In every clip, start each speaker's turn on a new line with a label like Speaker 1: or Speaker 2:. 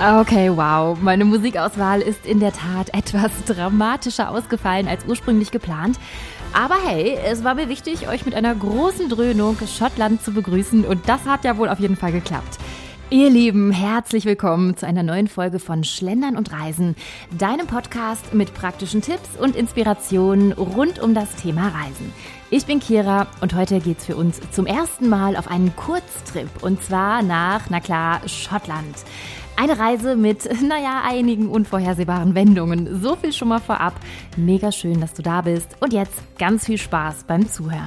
Speaker 1: Okay, wow. Meine Musikauswahl ist in der Tat etwas dramatischer ausgefallen als ursprünglich geplant. Aber hey, es war mir wichtig, euch mit einer großen Dröhnung Schottland zu begrüßen und das hat ja wohl auf jeden Fall geklappt. Ihr Lieben, herzlich willkommen zu einer neuen Folge von Schlendern und Reisen, deinem Podcast mit praktischen Tipps und Inspirationen rund um das Thema Reisen. Ich bin Kira und heute geht's für uns zum ersten Mal auf einen Kurztrip und zwar nach, na klar, Schottland. Eine Reise mit, einigen unvorhersehbaren Wendungen. So viel schon mal vorab. Mega schön, dass du da bist und jetzt ganz viel Spaß beim Zuhören.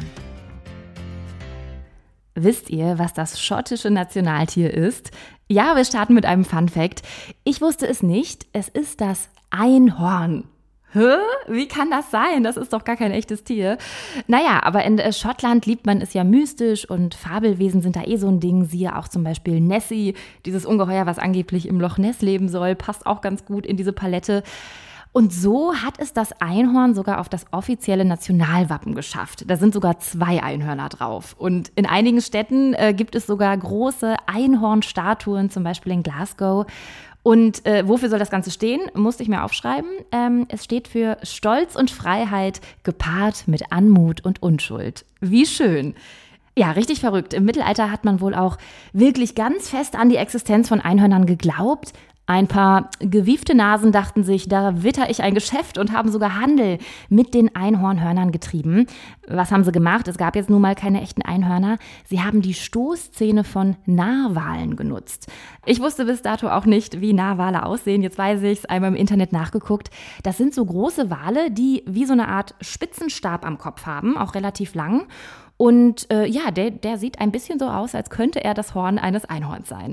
Speaker 1: Wisst ihr, was das schottische Nationaltier ist? Ja, wir starten mit einem Fun-Fact. Ich wusste es nicht, es ist das Einhorn. Hä? Wie kann das sein? Das ist doch gar kein echtes Tier. Naja, aber in Schottland liebt man es ja mystisch und Fabelwesen sind da so ein Ding. Siehe auch zum Beispiel Nessie, dieses Ungeheuer, was angeblich im Loch Ness leben soll, passt auch ganz gut in diese Palette. Und so hat es das Einhorn sogar auf das offizielle Nationalwappen geschafft. Da sind sogar 2 Einhörner drauf. Und in einigen Städten gibt es sogar große Einhornstatuen, zum Beispiel in Glasgow. Und wofür soll das Ganze stehen? Musste ich mir aufschreiben. Es steht für Stolz und Freiheit gepaart mit Anmut und Unschuld. Wie schön. Ja, richtig verrückt. Im Mittelalter hat man wohl auch wirklich ganz fest an die Existenz von Einhörnern geglaubt. Ein paar gewiefte Nasen dachten sich, da witter ich ein Geschäft und haben sogar Handel mit den Einhornhörnern getrieben. Was haben sie gemacht? Es gab jetzt nun mal keine echten Einhörner. Sie haben die Stoßzähne von Narwalen genutzt. Ich wusste bis dato auch nicht, wie Narwale aussehen. Jetzt weiß ich es, einmal im Internet nachgeguckt. Das sind so große Wale, die wie so eine Art Spitzenstab am Kopf haben, auch relativ lang. Und der sieht ein bisschen so aus, als könnte er das Horn eines Einhorns sein.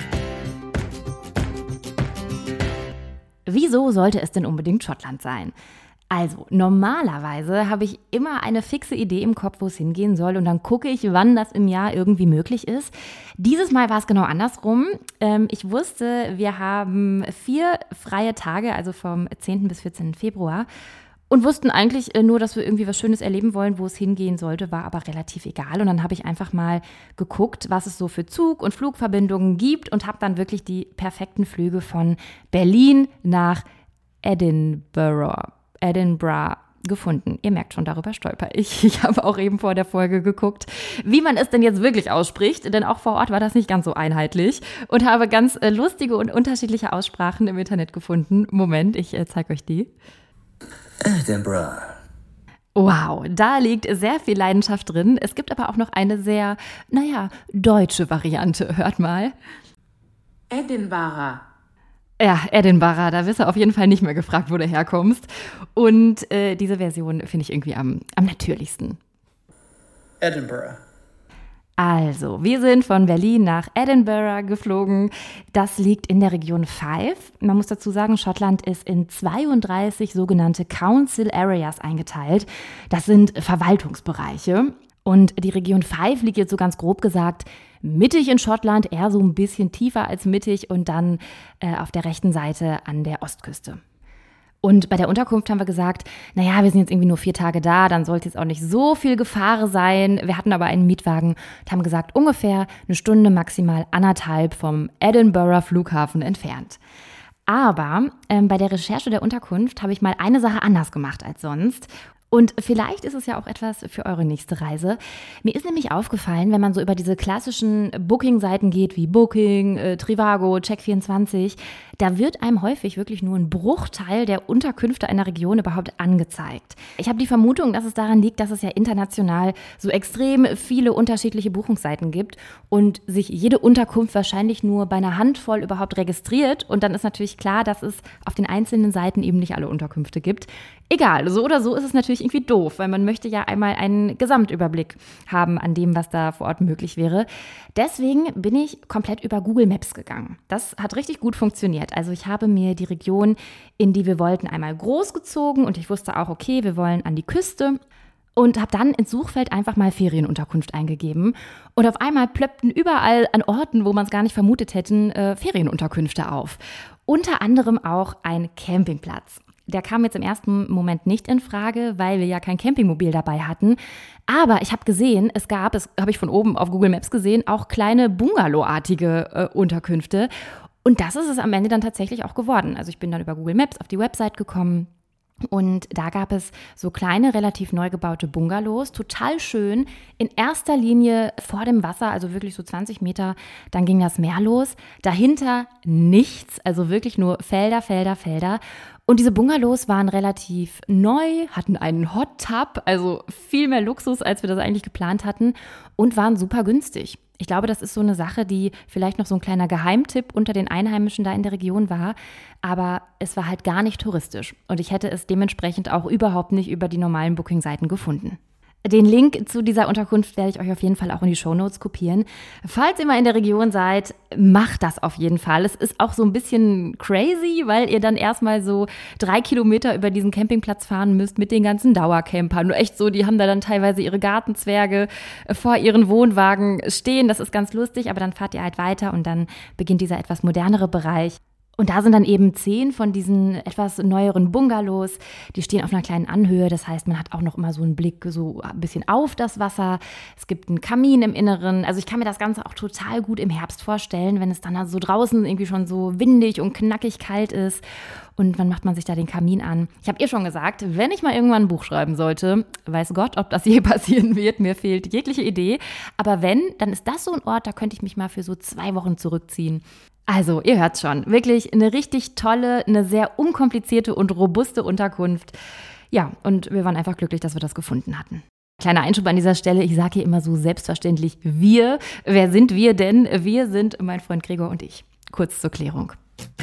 Speaker 1: Wieso sollte es denn unbedingt Schottland sein? Also, normalerweise habe ich immer eine fixe Idee im Kopf, wo es hingehen soll und dann gucke ich, wann das im Jahr irgendwie möglich ist. Dieses Mal war es genau andersrum. Ich wusste, wir haben 4 freie Tage, also vom 10. bis 14. Februar und wussten eigentlich nur, dass wir irgendwie was Schönes erleben wollen, wo es hingehen sollte, war aber relativ egal. Und dann habe ich einfach mal geguckt, was es so für Zug- und Flugverbindungen gibt und habe dann wirklich die perfekten Flüge von Berlin nach Edinburgh gefunden. Ihr merkt schon, darüber stolper ich. Ich habe auch eben vor der Folge geguckt, wie man es denn jetzt wirklich ausspricht, denn auch vor Ort war das nicht ganz so einheitlich und habe ganz lustige und unterschiedliche Aussprachen im Internet gefunden. Moment, ich zeige euch die.
Speaker 2: Edinburgh.
Speaker 1: Wow, da liegt sehr viel Leidenschaft drin. Es gibt aber auch noch eine sehr, deutsche Variante. Hört mal.
Speaker 3: Edinburgh.
Speaker 1: Ja, Edinburgh, da wirst du auf jeden Fall nicht mehr gefragt, wo du herkommst. Und diese Version finde ich irgendwie am natürlichsten.
Speaker 2: Edinburgh.
Speaker 1: Also, wir sind von Berlin nach Edinburgh geflogen. Das liegt in der Region Fife. Man muss dazu sagen, Schottland ist in 32 sogenannte Council Areas eingeteilt. Das sind Verwaltungsbereiche. Und die Region Fife liegt jetzt so ganz grob gesagt mittig in Schottland, eher so ein bisschen tiefer als mittig und dann auf der rechten Seite an der Ostküste. Und bei der Unterkunft haben wir gesagt, wir sind jetzt irgendwie nur 4 Tage da, dann sollte jetzt auch nicht so viel Gefahr sein. Wir hatten aber einen Mietwagen und haben gesagt, ungefähr 1 Stunde, maximal 1,5 vom Edinburgh Flughafen entfernt. Aber bei der Recherche der Unterkunft habe ich mal eine Sache anders gemacht als sonst. Und vielleicht ist es ja auch etwas für eure nächste Reise. Mir ist nämlich aufgefallen, wenn man so über diese klassischen Booking-Seiten geht, wie Booking, Trivago, Check24, da wird einem häufig wirklich nur ein Bruchteil der Unterkünfte einer Region überhaupt angezeigt. Ich habe die Vermutung, dass es daran liegt, dass es ja international so extrem viele unterschiedliche Buchungsseiten gibt und sich jede Unterkunft wahrscheinlich nur bei einer Handvoll überhaupt registriert. Und dann ist natürlich klar, dass es auf den einzelnen Seiten eben nicht alle Unterkünfte gibt. Egal, so oder so ist es natürlich irgendwie doof, weil man möchte ja einmal einen Gesamtüberblick haben an dem, was da vor Ort möglich wäre. Deswegen bin ich komplett über Google Maps gegangen. Das hat richtig gut funktioniert. Also ich habe mir die Region, in die wir wollten, einmal groß gezogen und ich wusste auch, okay, wir wollen an die Küste und habe dann ins Suchfeld einfach mal Ferienunterkunft eingegeben. Und auf einmal plöppten überall an Orten, wo man es gar nicht vermutet hätten, Ferienunterkünfte auf. Unter anderem auch ein Campingplatz. Der kam jetzt im ersten Moment nicht in Frage, weil wir ja kein Campingmobil dabei hatten. Aber ich habe gesehen, es gab, das habe ich von oben auf Google Maps gesehen, auch kleine Bungalow-artige Unterkünfte. Und das ist es am Ende dann tatsächlich auch geworden. Also ich bin dann über Google Maps auf die Website gekommen. Und da gab es so kleine, relativ neu gebaute Bungalows, total schön, in erster Linie vor dem Wasser, also wirklich so 20 Meter, dann ging das Meer los, dahinter nichts, also wirklich nur Felder, Felder, Felder. Und diese Bungalows waren relativ neu, hatten einen Hot Tub, also viel mehr Luxus, als wir das eigentlich geplant hatten und waren super günstig. Ich glaube, das ist so eine Sache, die vielleicht noch so ein kleiner Geheimtipp unter den Einheimischen da in der Region war, aber es war halt gar nicht touristisch und ich hätte es dementsprechend auch überhaupt nicht über die normalen Booking-Seiten gefunden. Den Link zu dieser Unterkunft werde ich euch auf jeden Fall auch in die Shownotes kopieren. Falls ihr mal in der Region seid, macht das auf jeden Fall. Es ist auch so ein bisschen crazy, weil ihr dann erstmal so 3 Kilometer über diesen Campingplatz fahren müsst mit den ganzen Dauercampern. Nur echt so, die haben da dann teilweise ihre Gartenzwerge vor ihren Wohnwagen stehen. Das ist ganz lustig, aber dann fahrt ihr halt weiter und dann beginnt dieser etwas modernere Bereich. Und da sind dann eben 10 von diesen etwas neueren Bungalows, die stehen auf einer kleinen Anhöhe. Das heißt, man hat auch noch immer so einen Blick so ein bisschen auf das Wasser. Es gibt einen Kamin im Inneren. Also ich kann mir das Ganze auch total gut im Herbst vorstellen, wenn es dann so draußen irgendwie schon so windig und knackig kalt ist. Und wann macht man sich da den Kamin an? Ich habe ihr schon gesagt, wenn ich mal irgendwann ein Buch schreiben sollte, weiß Gott, ob das je passieren wird, mir fehlt jegliche Idee. Aber wenn, dann ist das so ein Ort, da könnte ich mich mal für so 2 Wochen zurückziehen. Also, ihr hört's schon, wirklich eine richtig tolle, eine sehr unkomplizierte und robuste Unterkunft. Ja, und wir waren einfach glücklich, dass wir das gefunden hatten. Kleiner Einschub an dieser Stelle, ich sage hier immer so selbstverständlich wir. Wer sind wir denn? Wir sind mein Freund Gregor und ich. Kurz zur Klärung.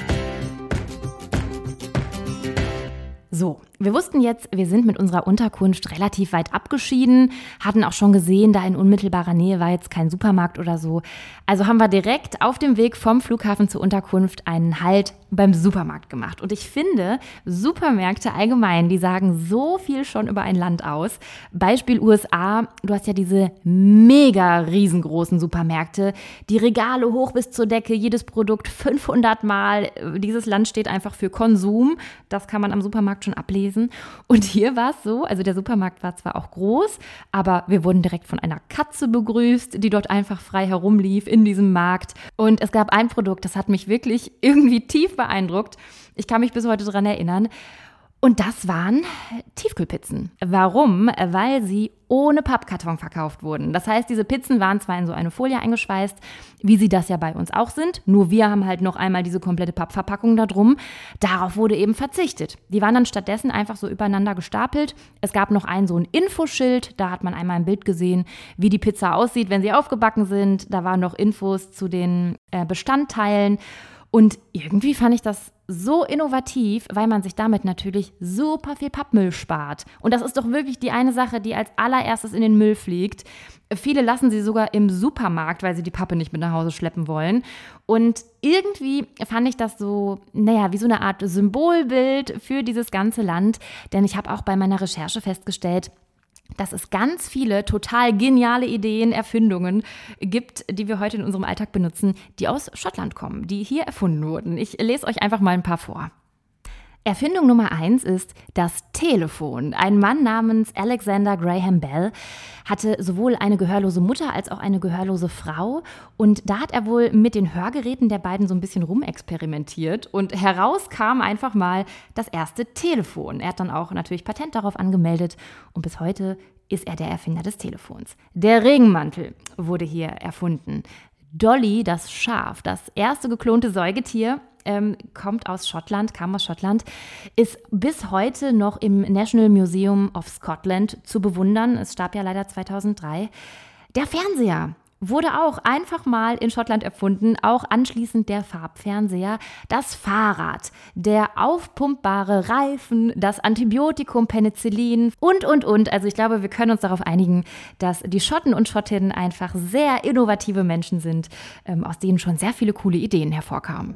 Speaker 1: So, wir wussten jetzt, wir sind mit unserer Unterkunft relativ weit abgeschieden, hatten auch schon gesehen, da in unmittelbarer Nähe war jetzt kein Supermarkt oder so. Also haben wir direkt auf dem Weg vom Flughafen zur Unterkunft einen Halt beim Supermarkt gemacht. Und ich finde, Supermärkte allgemein, die sagen so viel schon über ein Land aus. Beispiel USA, du hast ja diese mega riesengroßen Supermärkte, die Regale hoch bis zur Decke, jedes Produkt 500 Mal. Dieses Land steht einfach für Konsum. Das kann man am Supermarkt schon ablesen. Und hier war es so, also der Supermarkt war zwar auch groß, aber wir wurden direkt von einer Katze begrüßt, die dort einfach frei herumlief in diesem Markt. Und es gab ein Produkt, das hat mich wirklich irgendwie tief beeindruckt. Ich kann mich bis heute daran erinnern. Und das waren Tiefkühlpizzen. Warum? Weil sie ohne Pappkarton verkauft wurden. Das heißt, diese Pizzen waren zwar in so eine Folie eingeschweißt, wie sie das ja bei uns auch sind, nur wir haben halt noch einmal diese komplette Pappverpackung da drum. Darauf wurde eben verzichtet. Die waren dann stattdessen einfach so übereinander gestapelt. Es gab noch so ein Infoschild, da hat man einmal ein Bild gesehen, wie die Pizza aussieht, wenn sie aufgebacken sind. Da waren noch Infos zu den Bestandteilen. Und irgendwie fand ich das so innovativ, weil man sich damit natürlich super viel Pappmüll spart. Und das ist doch wirklich die eine Sache, die als allererstes in den Müll fliegt. Viele lassen sie sogar im Supermarkt, weil sie die Pappe nicht mit nach Hause schleppen wollen. Und irgendwie fand ich das so, wie so eine Art Symbolbild für dieses ganze Land. Denn ich habe auch bei meiner Recherche festgestellt, dass es ganz viele total geniale Ideen, Erfindungen gibt, die wir heute in unserem Alltag benutzen, die aus Schottland kommen, die hier erfunden wurden. Ich lese euch einfach mal ein paar vor. Erfindung Nummer 1 ist das Telefon. Ein Mann namens Alexander Graham Bell hatte sowohl eine gehörlose Mutter als auch eine gehörlose Frau. Und da hat er wohl mit den Hörgeräten der beiden so ein bisschen rumexperimentiert. Und heraus kam einfach mal das erste Telefon. Er hat dann auch natürlich Patent darauf angemeldet. Und bis heute ist er der Erfinder des Telefons. Der Regenmantel wurde hier erfunden. Dolly, das Schaf, das erste geklonte Säugetier, kam aus Schottland, ist bis heute noch im National Museum of Scotland zu bewundern. Es starb ja leider 2003. Der Fernseher wurde auch einfach mal in Schottland erfunden, auch anschließend der Farbfernseher, das Fahrrad, der aufpumpbare Reifen, das Antibiotikum Penicillin und. Also ich glaube, wir können uns darauf einigen, dass die Schotten und Schottinnen einfach sehr innovative Menschen sind, aus denen schon sehr viele coole Ideen hervorkamen.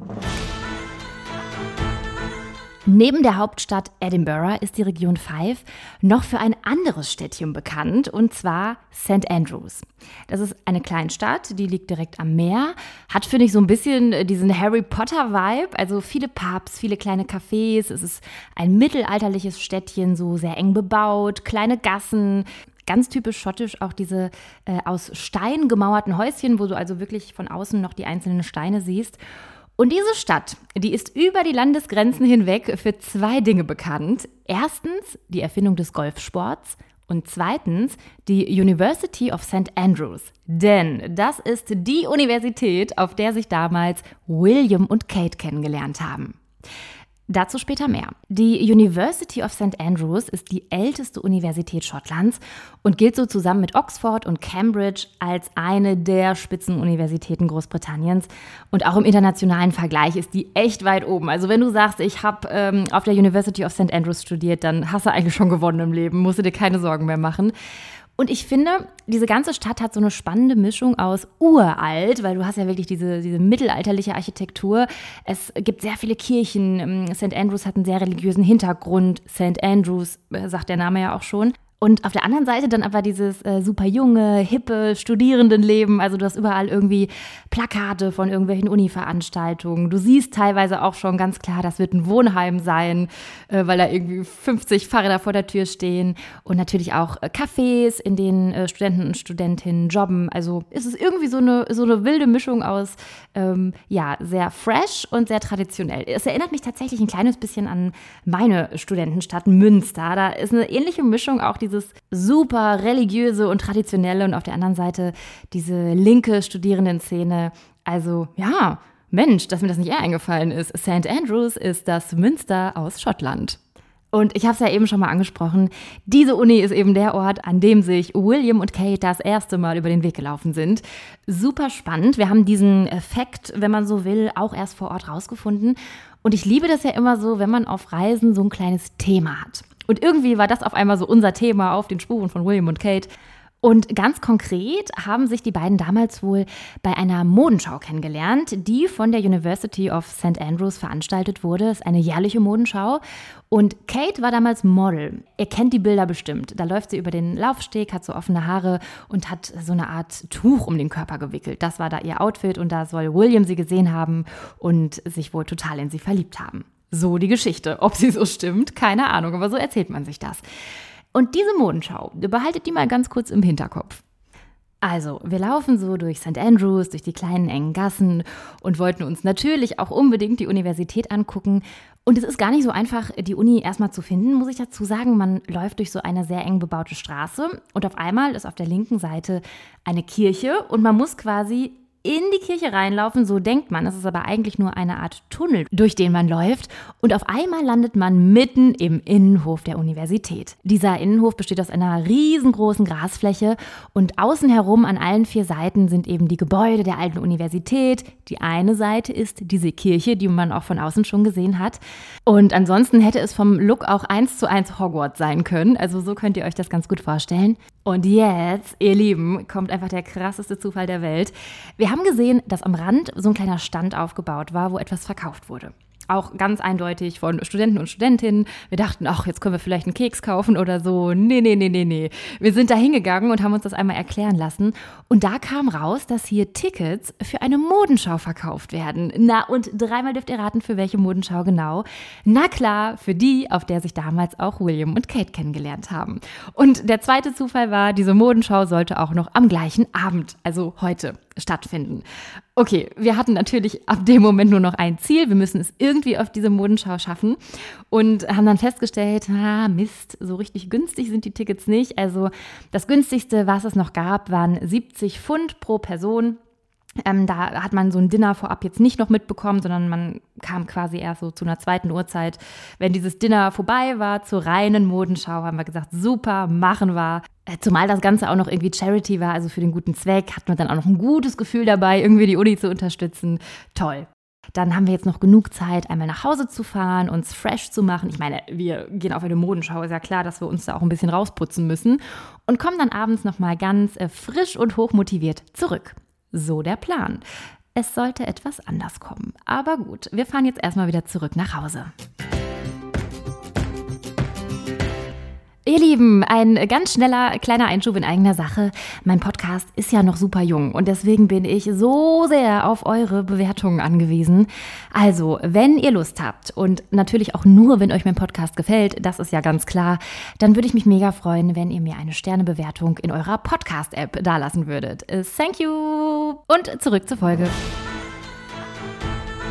Speaker 1: Neben der Hauptstadt Edinburgh ist die Region Fife noch für ein anderes Städtchen bekannt, und zwar St. Andrews. Das ist eine Kleinstadt, die liegt direkt am Meer, hat, finde ich, so ein bisschen diesen Harry Potter-Vibe, also viele Pubs, viele kleine Cafés. Es ist ein mittelalterliches Städtchen, so sehr eng bebaut, kleine Gassen. Ganz typisch schottisch auch diese aus Stein gemauerten Häuschen, wo du also wirklich von außen noch die einzelnen Steine siehst. Und diese Stadt, die ist über die Landesgrenzen hinweg für 2 Dinge bekannt. Erstens die Erfindung des Golfsports und zweitens die University of St. Andrews. Denn das ist die Universität, auf der sich damals William und Kate kennengelernt haben. Dazu später mehr. Die University of St. Andrews ist die älteste Universität Schottlands und gilt so zusammen mit Oxford und Cambridge als eine der Spitzenuniversitäten Großbritanniens. Und auch im internationalen Vergleich ist die echt weit oben. Also wenn du sagst, ich habe auf der University of St. Andrews studiert, dann hast du eigentlich schon gewonnen im Leben, musst du dir keine Sorgen mehr machen. Und ich finde, diese ganze Stadt hat so eine spannende Mischung aus uralt, weil du hast ja wirklich diese mittelalterliche Architektur. Es gibt sehr viele Kirchen. St. Andrews hat einen sehr religiösen Hintergrund. St. Andrews, sagt der Name ja auch schon. Und auf der anderen Seite dann aber dieses super junge, hippe Studierendenleben. Also du hast überall irgendwie Plakate von irgendwelchen Uni-Veranstaltungen. Du siehst teilweise auch schon ganz klar, das wird ein Wohnheim sein, weil da irgendwie 50 Fahrräder vor der Tür stehen. Und natürlich auch Cafés, in denen Studenten und Studentinnen jobben. Also ist es irgendwie so eine wilde Mischung aus sehr fresh und sehr traditionell. Es erinnert mich tatsächlich ein kleines bisschen an meine Studentenstadt Münster. Da ist eine ähnliche Mischung, auch dieses super religiöse und traditionelle und auf der anderen Seite diese linke Studierendenszene. Also ja, Mensch, dass mir das nicht eher eingefallen ist. St. Andrews ist das Münster aus Schottland. Und ich habe es ja eben schon mal angesprochen, diese Uni ist eben der Ort, an dem sich William und Kate das erste Mal über den Weg gelaufen sind. Super spannend. Wir haben diesen Fakt, wenn man so will, auch erst vor Ort rausgefunden. Und ich liebe das ja immer so, wenn man auf Reisen so ein kleines Thema hat. Und irgendwie war das auf einmal so unser Thema auf den Spuren von William und Kate. Und ganz konkret haben sich die beiden damals wohl bei einer Modenschau kennengelernt, die von der University of St. Andrews veranstaltet wurde. Das ist eine jährliche Modenschau. Und Kate war damals Model. Ihr kennt die Bilder bestimmt. Da läuft sie über den Laufsteg, hat so offene Haare und hat so eine Art Tuch um den Körper gewickelt. Das war da ihr Outfit und da soll William sie gesehen haben und sich wohl total in sie verliebt haben. So die Geschichte. Ob sie so stimmt, keine Ahnung, aber so erzählt man sich das. Und diese Modenschau, behaltet die mal ganz kurz im Hinterkopf. Also, wir laufen so durch St. Andrews, durch die kleinen engen Gassen und wollten uns natürlich auch unbedingt die Universität angucken. Und es ist gar nicht so einfach, die Uni erstmal zu finden, muss ich dazu sagen. Man läuft durch so eine sehr eng bebaute Straße und auf einmal ist auf der linken Seite eine Kirche und man muss quasi in die Kirche reinlaufen, so denkt man. Es ist aber eigentlich nur eine Art Tunnel, durch den man läuft. Und auf einmal landet man mitten im Innenhof der Universität. Dieser Innenhof besteht aus einer riesengroßen Grasfläche und außen herum an allen 4 Seiten sind eben die Gebäude der alten Universität. Die eine Seite ist diese Kirche, die man auch von außen schon gesehen hat. Und ansonsten hätte es vom Look auch 1:1 Hogwarts sein können. Also so könnt ihr euch das ganz gut vorstellen. Und jetzt, ihr Lieben, kommt einfach der krasseste Zufall der Welt. Wir haben gesehen, dass am Rand so ein kleiner Stand aufgebaut war, wo etwas verkauft wurde. Auch ganz eindeutig von Studenten und Studentinnen. Wir dachten, ach, jetzt können wir vielleicht einen Keks kaufen oder so. Nee. Wir sind da hingegangen und haben uns das einmal erklären lassen. Und da kam raus, dass hier Tickets für eine Modenschau verkauft werden. Na, und 3-mal dürft ihr raten, für welche Modenschau genau. Na klar, für die, auf der sich damals auch William und Kate kennengelernt haben. Und der zweite Zufall war, diese Modenschau sollte auch noch am gleichen Abend, also heute, stattfinden. Okay, wir hatten natürlich ab dem Moment nur noch ein Ziel. Wir müssen es irgendwie auf diese Modenschau schaffen und haben dann festgestellt, Mist, so richtig günstig sind die Tickets nicht. Also das günstigste, was es noch gab, waren 70 Pfund pro Person. Da hat man so ein Dinner vorab jetzt nicht noch mitbekommen, sondern man kam quasi erst so zu einer zweiten Uhrzeit. Wenn dieses Dinner vorbei war, zur reinen Modenschau, haben wir gesagt, super, machen wir. Zumal das Ganze auch noch irgendwie Charity war, also für den guten Zweck, hat man dann auch noch ein gutes Gefühl dabei, irgendwie die Uni zu unterstützen. Toll. Dann haben wir jetzt noch genug Zeit, einmal nach Hause zu fahren, uns fresh zu machen. Ich meine, wir gehen auf eine Modenschau, ist ja klar, dass wir uns da auch ein bisschen rausputzen müssen. Und kommen dann abends nochmal ganz frisch und hochmotiviert zurück. So der Plan. Es sollte etwas anders kommen. Aber gut, wir fahren jetzt erstmal wieder zurück nach Hause. Ihr Lieben, ein ganz schneller kleiner Einschub in eigener Sache. Mein Podcast ist ja noch super jung und deswegen bin ich so sehr auf eure Bewertungen angewiesen. Also, wenn ihr Lust habt und natürlich auch nur, wenn euch mein Podcast gefällt, das ist ja ganz klar, dann würde ich mich mega freuen, wenn ihr mir eine Sternebewertung in eurer Podcast-App dalassen würdet. Thank you! Und zurück zur Folge.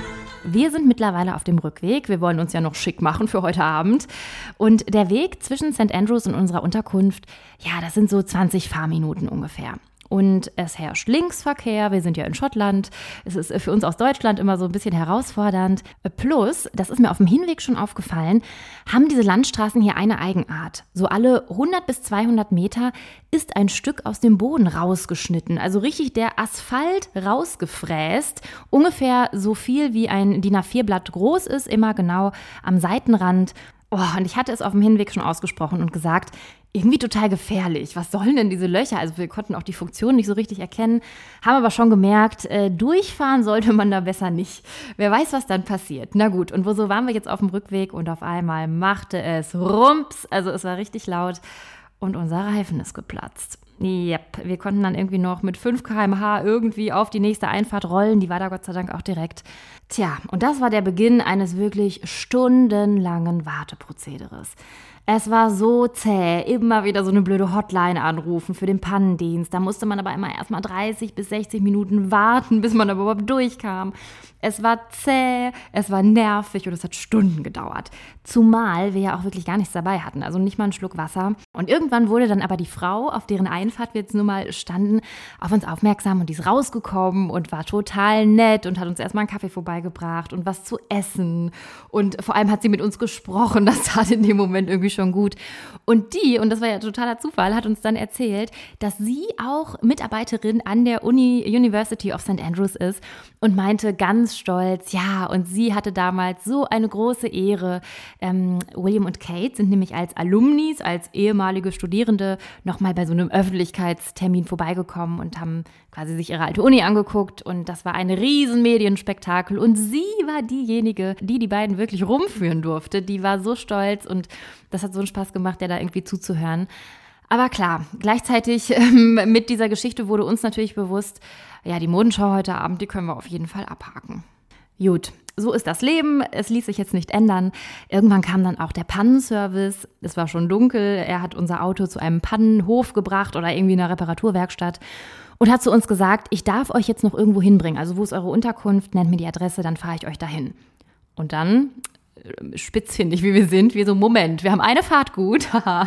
Speaker 1: wir sind mittlerweile auf dem Rückweg. Wir wollen uns ja noch schick machen für heute Abend. Und der Weg zwischen St. Andrews und unserer Unterkunft, ja, das sind so 20 Fahrminuten ungefähr. Und es herrscht Linksverkehr, wir sind ja in Schottland, es ist für uns aus Deutschland immer so ein bisschen herausfordernd. Plus, das ist mir auf dem Hinweg schon aufgefallen, haben diese Landstraßen hier eine Eigenart. So alle 100 bis 200 Meter ist ein Stück aus dem Boden rausgeschnitten, also richtig der Asphalt rausgefräst, ungefähr so viel wie ein DIN A4-Blatt groß ist, immer genau am Seitenrand. Und ich hatte es auf dem Hinweg schon ausgesprochen und gesagt, irgendwie total gefährlich. Was sollen denn diese Löcher? Also wir konnten auch die Funktion nicht so richtig erkennen, haben aber schon gemerkt, durchfahren sollte man da besser nicht. Wer weiß, was dann passiert. Na gut, und so waren wir jetzt auf dem Rückweg und auf einmal machte es Rums. Also es war richtig laut und unser Reifen ist geplatzt. Yep, wir konnten dann irgendwie noch mit 5 km/h irgendwie auf die nächste Einfahrt rollen. Die war da Gott sei Dank auch direkt. Tja, und das war der Beginn eines wirklich stundenlangen Warteprozederes. Es war so zäh, immer wieder so eine blöde Hotline anrufen für den Pannendienst. Da musste man aber immer erstmal 30 bis 60 Minuten warten, bis man da überhaupt durchkam. Es war zäh, es war nervig und es hat Stunden gedauert. Zumal wir ja auch wirklich gar nichts dabei hatten, also nicht mal einen Schluck Wasser. Und irgendwann wurde dann aber die Frau, auf deren Einfahrt wir jetzt nun mal standen, auf uns aufmerksam und die ist rausgekommen und war total nett und hat uns erstmal einen Kaffee vorbeigebracht und was zu essen. Und vor allem hat sie mit uns gesprochen, das tat in dem Moment irgendwie schon gut. Und das war ja totaler Zufall, hat uns dann erzählt, dass sie auch Mitarbeiterin an der University of St. Andrews ist und meinte ganz stolz, ja, und sie hatte damals so eine große Ehre. William und Kate sind nämlich als Alumnis, als ehemalige Studierende nochmal bei so einem Öffentlichkeitstermin vorbeigekommen und haben quasi sich ihre alte Uni angeguckt und das war ein riesen Medienspektakel und sie war diejenige, die beiden wirklich rumführen durfte. Die war so stolz und das hat so einen Spaß gemacht, der da irgendwie zuzuhören. Aber klar, gleichzeitig mit dieser Geschichte wurde uns natürlich bewusst, ja, die Modenschau heute Abend, die können wir auf jeden Fall abhaken. Gut, so ist das Leben, es ließ sich jetzt nicht ändern. Irgendwann kam dann auch der Pannenservice, es war schon dunkel, er hat unser Auto zu einem Pannenhof gebracht oder irgendwie einer Reparaturwerkstatt und hat zu uns gesagt, ich darf euch jetzt noch irgendwo hinbringen, also wo ist eure Unterkunft, nennt mir die Adresse, dann fahre ich euch dahin. Und dann, spitzfindig wie wir sind, wir so, Moment, wir haben eine Fahrt gut,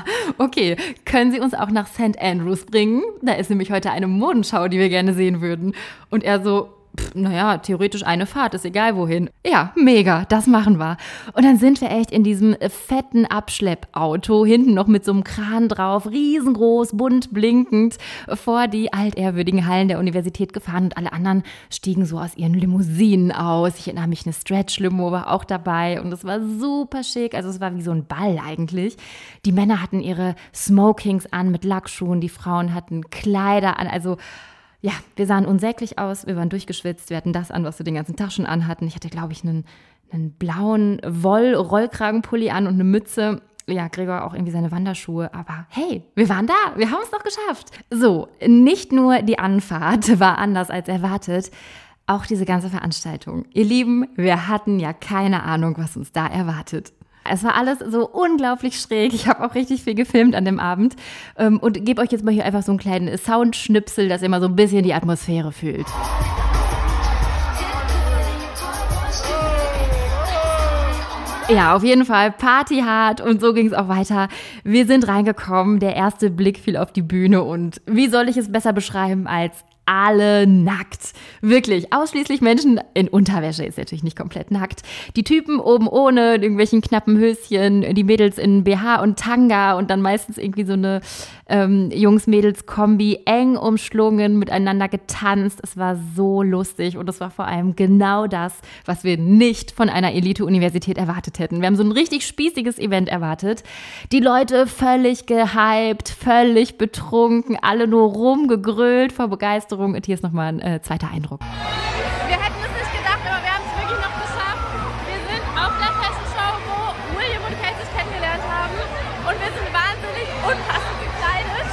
Speaker 1: okay, können Sie uns auch nach St. Andrews bringen? Da ist nämlich heute eine Modenschau, die wir gerne sehen würden. Und er so, naja, theoretisch eine Fahrt, ist egal wohin. Ja, mega, das machen wir. Und dann sind wir echt in diesem fetten Abschleppauto, hinten noch mit so einem Kran drauf, riesengroß, bunt blinkend, vor die altehrwürdigen Hallen der Universität gefahren und alle anderen stiegen so aus ihren Limousinen aus. Ich erinnere mich, eine Stretch-Limo war auch dabei und es war super schick, also es war wie so ein Ball eigentlich. Die Männer hatten ihre Smokings an mit Lackschuhen, die Frauen hatten Kleider an, also ja, wir sahen unsäglich aus, wir waren durchgeschwitzt, wir hatten das an, was wir den ganzen Tag schon anhatten. Ich hatte, glaube ich, einen blauen Woll-Rollkragenpulli an und eine Mütze. Ja, Gregor auch irgendwie seine Wanderschuhe. Aber hey, wir waren da, wir haben es doch geschafft. So, nicht nur die Anfahrt war anders als erwartet, auch diese ganze Veranstaltung. Ihr Lieben, wir hatten ja keine Ahnung, was uns da erwartet. Es war alles so unglaublich schräg. Ich habe auch richtig viel gefilmt an dem Abend und gebe euch jetzt mal hier einfach so einen kleinen Soundschnipsel, dass ihr mal so ein bisschen die Atmosphäre fühlt. Ja, auf jeden Fall Party hart und so ging es auch weiter. Wir sind reingekommen, der erste Blick fiel auf die Bühne und wie soll ich es besser beschreiben als alle nackt. Wirklich, ausschließlich Menschen in Unterwäsche, ist natürlich nicht komplett nackt. Die Typen oben ohne irgendwelchen knappen Höschen, die Mädels in BH und Tanga und dann meistens irgendwie so eine Jungs-Mädels-Kombi, eng umschlungen, miteinander getanzt. Es war so lustig und es war vor allem genau das, was wir nicht von einer Elite-Universität erwartet hätten. Wir haben so ein richtig spießiges Event erwartet. Die Leute völlig gehypt, völlig betrunken, alle nur rumgegrölt vor Begeisterung. Und hier ist nochmal ein zweiter Eindruck.
Speaker 4: Wir hätten es nicht gedacht, aber wir haben es wirklich noch geschafft. Wir sind auf der Fashion-Show, wo William und Kate sich kennengelernt haben. Und wir sind wahnsinnig unpassend gekleidet.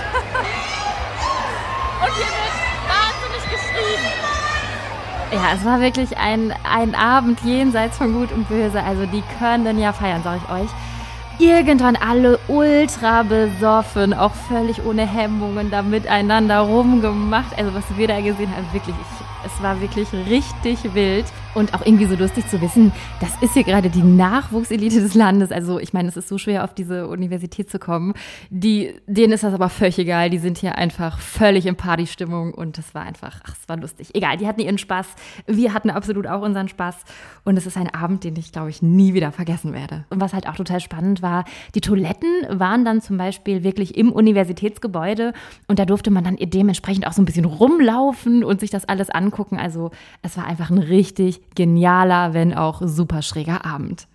Speaker 4: Und hier wird wahnsinnig geschrieben.
Speaker 1: Ja, es war wirklich ein Abend jenseits von Gut und Böse. Also die können ja feiern, sage ich euch. irgendwann alle ultra besoffen, auch völlig ohne Hemmungen da miteinander rumgemacht. Also was wir da gesehen haben, wirklich, es war wirklich richtig wild und auch irgendwie so lustig zu wissen, das ist hier gerade die Nachwuchselite des Landes. Also ich meine, es ist so schwer, auf diese Universität zu kommen. Denen ist das aber völlig egal. Die sind hier einfach völlig in Partystimmung und das war einfach, es war lustig. Egal, die hatten ihren Spaß. Wir hatten absolut auch unseren Spaß und es ist ein Abend, den ich, glaube ich, nie wieder vergessen werde. Und was halt auch total spannend war, die Toiletten waren dann zum Beispiel wirklich im Universitätsgebäude und da durfte man dann dementsprechend auch so ein bisschen rumlaufen und sich das alles angucken. Also es war einfach ein richtig genialer, wenn auch super schräger Abend.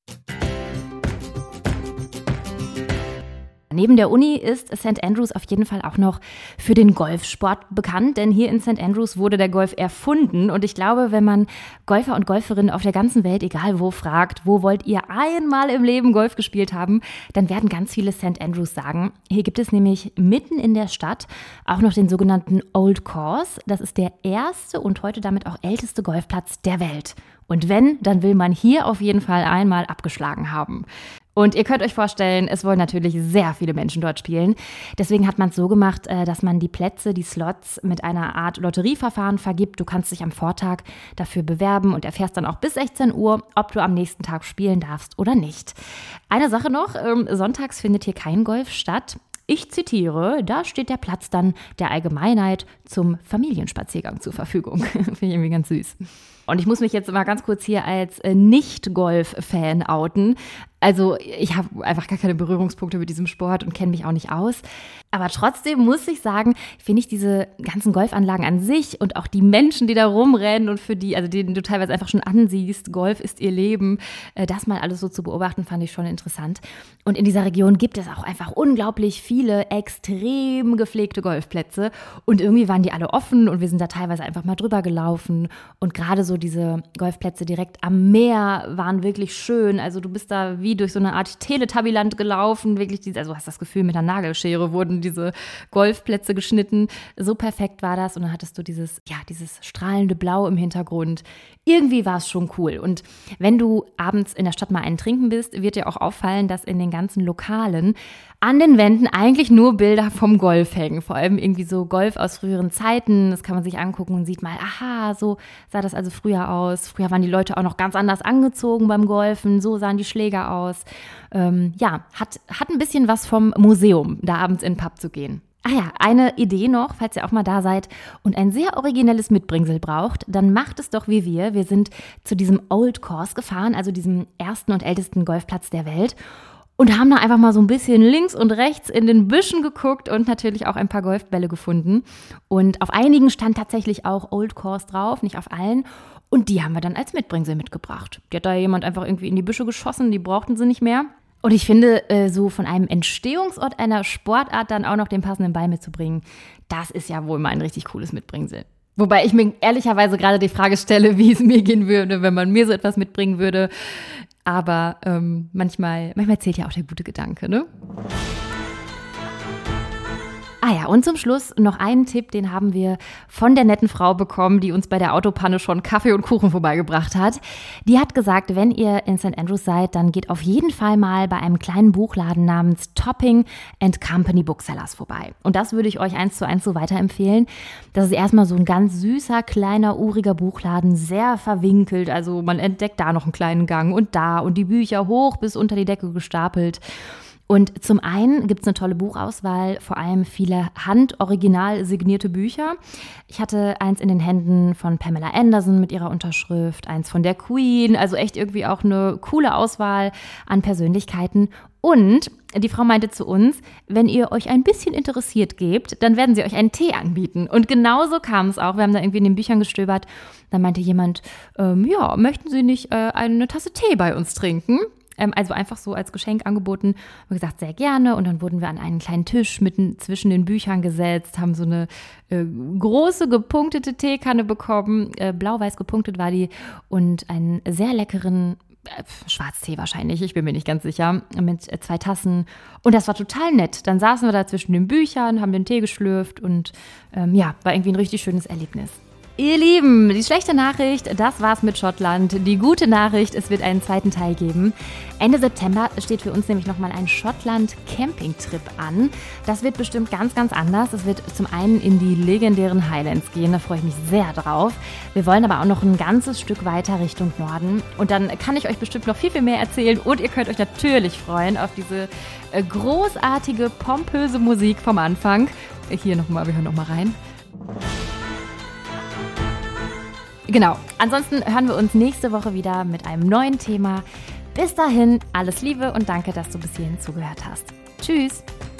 Speaker 1: Neben der Uni ist St. Andrews auf jeden Fall auch noch für den Golfsport bekannt, denn hier in St. Andrews wurde der Golf erfunden und ich glaube, wenn man Golfer und Golferinnen auf der ganzen Welt, egal wo, fragt, wo wollt ihr einmal im Leben Golf gespielt haben, dann werden ganz viele St. Andrews sagen. Hier gibt es nämlich mitten in der Stadt auch noch den sogenannten Old Course. Das ist der erste und heute damit auch älteste Golfplatz der Welt. Und wenn, dann will man hier auf jeden Fall einmal abgeschlagen haben. Und ihr könnt euch vorstellen, es wollen natürlich sehr viele Menschen dort spielen. Deswegen hat man es so gemacht, dass man die Plätze, die Slots mit einer Art Lotterieverfahren vergibt. Du kannst dich am Vortag dafür bewerben und erfährst dann auch bis 16 Uhr, ob du am nächsten Tag spielen darfst oder nicht. Eine Sache noch, sonntags findet hier kein Golf statt. Ich zitiere, da steht der Platz dann der Allgemeinheit zum Familienspaziergang zur Verfügung. Finde ich irgendwie ganz süß. Und ich muss mich jetzt mal ganz kurz hier als Nicht-Golf-Fan outen. Also ich habe einfach gar keine Berührungspunkte mit diesem Sport und kenne mich auch nicht aus. Aber trotzdem muss ich sagen, finde ich diese ganzen Golfanlagen an sich und auch die Menschen, die da rumrennen und für die, also denen du teilweise einfach schon ansiehst, Golf ist ihr Leben, das mal alles so zu beobachten, fand ich schon interessant. Und in dieser Region gibt es auch einfach unglaublich viele extrem gepflegte Golfplätze und irgendwie waren die alle offen und wir sind da teilweise einfach mal drüber gelaufen und gerade so diese Golfplätze direkt am Meer waren wirklich schön. Also du bist da wie durch so eine Art Teletubbyland gelaufen, wirklich, also du hast das Gefühl, mit einer Nagelschere wurden diese Golfplätze geschnitten. So perfekt war das und dann hattest du dieses strahlende Blau im Hintergrund. Irgendwie war es schon cool. Und wenn du abends in der Stadt mal einen trinken bist, wird dir auch auffallen, dass in den ganzen Lokalen an den Wänden eigentlich nur Bilder vom Golf hängen. Vor allem irgendwie so Golf aus früheren Zeiten. Das kann man sich angucken und sieht mal, aha, so sah das also früher aus. Früher waren die Leute auch noch ganz anders angezogen beim Golfen. So sahen die Schläger aus. Hat ein bisschen was vom Museum, da abends in den Pub zu gehen. Ah ja, eine Idee noch, falls ihr auch mal da seid und ein sehr originelles Mitbringsel braucht, dann macht es doch wie wir. Wir sind zu diesem Old Course gefahren, also diesem ersten und ältesten Golfplatz der Welt. Und haben da einfach mal so ein bisschen links und rechts in den Büschen geguckt und natürlich auch ein paar Golfbälle gefunden. Und auf einigen stand tatsächlich auch Old Course drauf, nicht auf allen. Und die haben wir dann als Mitbringsel mitgebracht. Die hat da jemand einfach irgendwie in die Büsche geschossen, die brauchten sie nicht mehr. Und ich finde, so von einem Entstehungsort einer Sportart dann auch noch den passenden Ball mitzubringen, das ist ja wohl mal ein richtig cooles Mitbringsel. Wobei ich mir ehrlicherweise gerade die Frage stelle, wie es mir gehen würde, wenn man mir so etwas mitbringen würde. Aber manchmal zählt ja auch der gute Gedanke, ne? Ah ja, und zum Schluss noch einen Tipp, den haben wir von der netten Frau bekommen, die uns bei der Autopanne schon Kaffee und Kuchen vorbeigebracht hat. Die hat gesagt, wenn ihr in St. Andrews seid, dann geht auf jeden Fall mal bei einem kleinen Buchladen namens Topping & Company Booksellers vorbei. Und das würde ich euch 1:1 so weiterempfehlen. Das ist erstmal so ein ganz süßer, kleiner, uriger Buchladen, sehr verwinkelt. Also man entdeckt da noch einen kleinen Gang und die Bücher hoch bis unter die Decke gestapelt. Und zum einen gibt es eine tolle Buchauswahl, vor allem viele handoriginal signierte Bücher. Ich hatte eins in den Händen von Pamela Anderson mit ihrer Unterschrift, eins von der Queen, also echt irgendwie auch eine coole Auswahl an Persönlichkeiten. Und die Frau meinte zu uns, wenn ihr euch ein bisschen interessiert gebt, dann werden sie euch einen Tee anbieten. Und genauso kam es auch. Wir haben da irgendwie in den Büchern gestöbert. Dann meinte jemand, möchten Sie nicht eine Tasse Tee bei uns trinken? Also einfach so als Geschenk angeboten. Wir gesagt, sehr gerne. Und dann wurden wir an einen kleinen Tisch mitten zwischen den Büchern gesetzt, haben so eine große gepunktete Teekanne bekommen. Blau-weiß gepunktet war die. Und einen sehr leckeren Schwarztee wahrscheinlich, ich bin mir nicht ganz sicher, mit 2 Tassen. Und das war total nett. Dann saßen wir da zwischen den Büchern, haben den Tee geschlürft und war irgendwie ein richtig schönes Erlebnis. Ihr Lieben, die schlechte Nachricht, das war's mit Schottland. Die gute Nachricht, es wird einen zweiten Teil geben. Ende September steht für uns nämlich nochmal ein Schottland-Camping-Trip an. Das wird bestimmt ganz, ganz anders. Es wird zum einen in die legendären Highlands gehen, da freue ich mich sehr drauf. Wir wollen aber auch noch ein ganzes Stück weiter Richtung Norden. Und dann kann ich euch bestimmt noch viel, viel mehr erzählen. Und ihr könnt euch natürlich freuen auf diese großartige, pompöse Musik vom Anfang. Hier nochmal, wir hören nochmal rein. Genau, ansonsten hören wir uns nächste Woche wieder mit einem neuen Thema. Bis dahin, alles Liebe und danke, dass du bis hierhin zugehört hast. Tschüss!